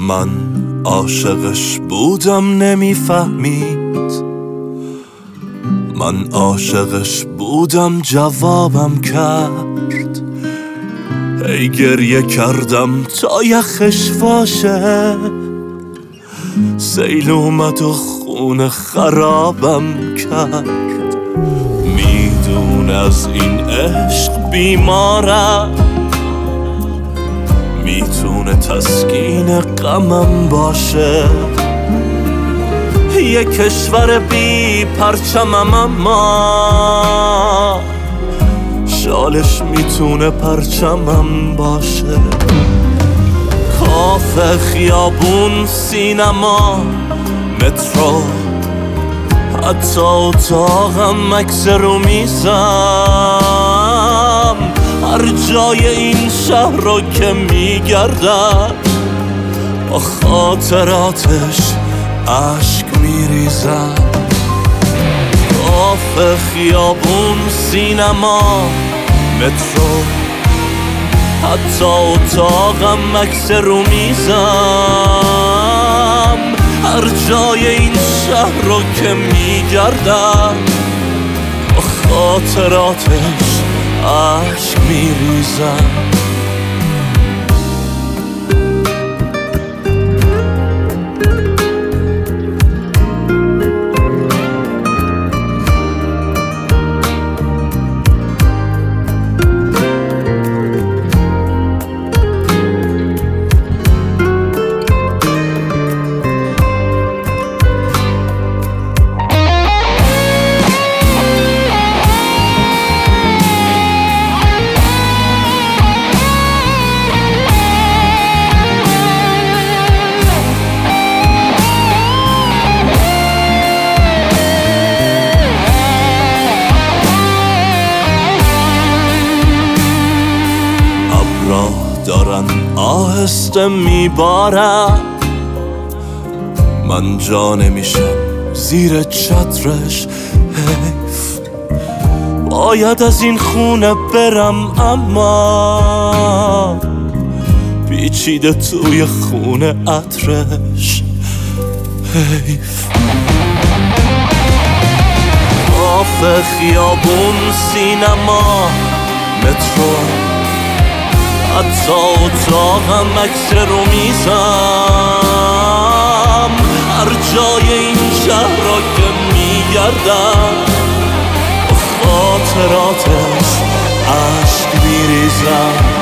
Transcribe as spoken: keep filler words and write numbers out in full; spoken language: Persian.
من عاشقش بودم نمیفهمید، من عاشقش بودم جوابم کرد. هی گریه کردم تا یخش واشه، سیل اومد و خونه خرابم کرد. میدون از این عشق بیمارم، میتونه تسکین غمم باشه. یه کشور بی پرچمم اما شالش میتونه پرچمم باشه. کافه، خیابون، سینما، مترو، حتی اتاقم، عکس رو میزم، هر جای این شهر رو که میگردم با خاطراتش عشق میریزم. کافه، خیابون، سینما، مترو، حتی اتاقم، عکس رو میزم، هر جای این شهر رو که میگردم با خاطراتش عشق میریزم. دارن آهسته میبارم، من جا نمیشم زیر چترش. حیف، باید از این خونه برم اما پیچیده توی خونه عطرش. حیف. کافه، خیابون، سینما، مترو، حتی اتاقم، عکس رو میزم، هر جای این شهر را که میگردم با خاطراتش عشق میریزم.